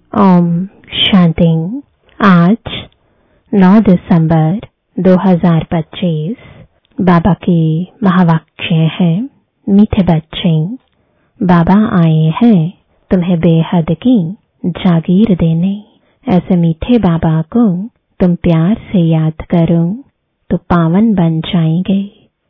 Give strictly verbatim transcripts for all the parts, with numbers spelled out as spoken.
ओम शांति। आज नौ दिसंबर दो हज़ार पच्चीस। बाबा के महावाक्य हैं, मीठे बच्चे, बाबा आए हैं तुम्हें बेहद की जागीर देने। ऐसे मीठे बाबा को तुम प्यार से याद करो तो पावन बन जाएंगे।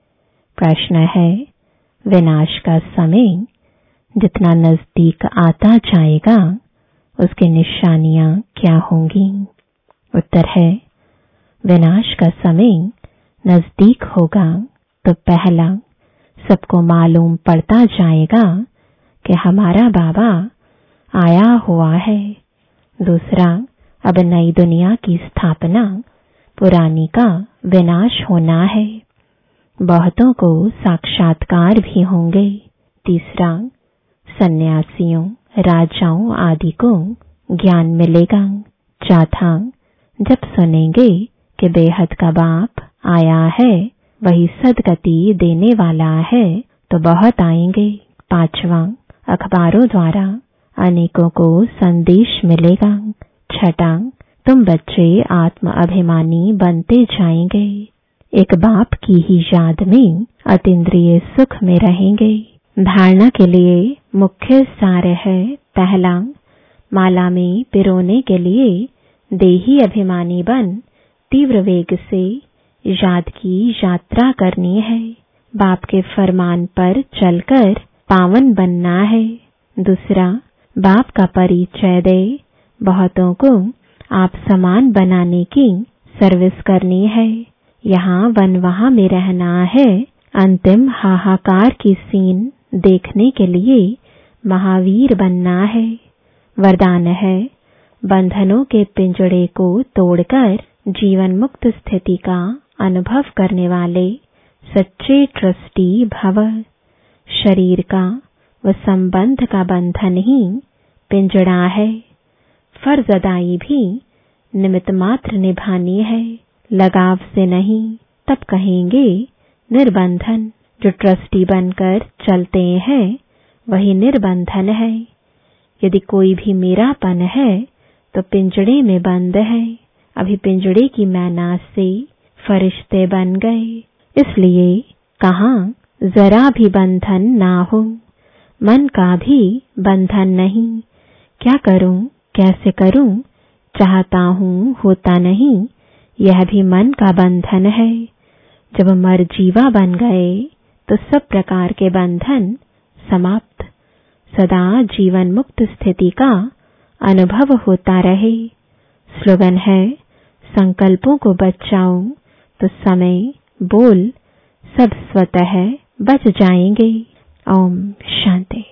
प्रश्न है, विनाश का समय जितना नजदीक आता जाएगा उसकी निशानियां क्या होंगी? उत्तर है, विनाश का समय नजदीक होगा तो पहला सबको मालूम पड़ता जाएगा कि हमारा बाबा आया हुआ है। दूसरा, अब नई दुनिया की स्थापना, पुरानी का विनाश होना है। बहुतों को साक्षात्कार भी होंगे। तीसरा, सन्यासियों, राजाओं आदि को ज्ञान मिलेगा। चौथा, जब सुनेंगे कि बेहद का बाप आया है, वही सदगति देने वाला है, तो बहुत आएंगे। पांचवा, अखबारों द्वारा अनेकों को संदेश मिलेगा। छठा, तुम बच्चे आत्म अभिमानी बनते जाएंगे। एक बाप की ही याद में अतीन्द्रिय सुख में रहेंगे। धारणा के लिए मुख्य सार है, पहला, माला में पिरोने के लिए देही अभिमानी बन तीव्र वेग से याद की यात्रा करनी है। बाप के फरमान पर चलकर पावन बनना है। दूसरा, बाप का परिचय दे बहुतों को आप समान बनाने की सर्विस करनी है। यहाँ वन वहाँ में रहना है। अंतिम हाहाकार की सीन देखने के लिए महावीर बनना है। वरदान है, बंधनों के पिंजड़े को तोड़कर जीवन मुक्त स्थिति का अनुभव करने वाले सच्चे ट्रस्टी भव। शरीर का व संबंध का बंधन ही पिंजड़ा है। फर्ज अदाई भी निमित्त मात्र निभानी है, लगाव से नहीं। तब कहेंगे निर्बंधन। जो ट्रस्टी बनकर चलते हैं वही निर्बंधन है। यदि कोई भी मेरापन है तो पिंजड़े में बंद है। अभी पिंजड़े की मैनाज से फरिश्ते बन गए। इसलिए कहाँ जरा भी बंधन ना हो, मन का भी बंधन नहीं। क्या करूं, कैसे करूं, चाहता हूं, होता नहीं, यह भी मन का बंधन है। जब मर जीवा बन गए तो सब प्रकार के बंधन समाप्त। सदा जीवन मुक्त स्थिति का अनुभव होता रहे। स्लोगन है, संकल्पों को बचाओ तो समय, बोल सब स्वतः बच जाएंगे। ओम शांति।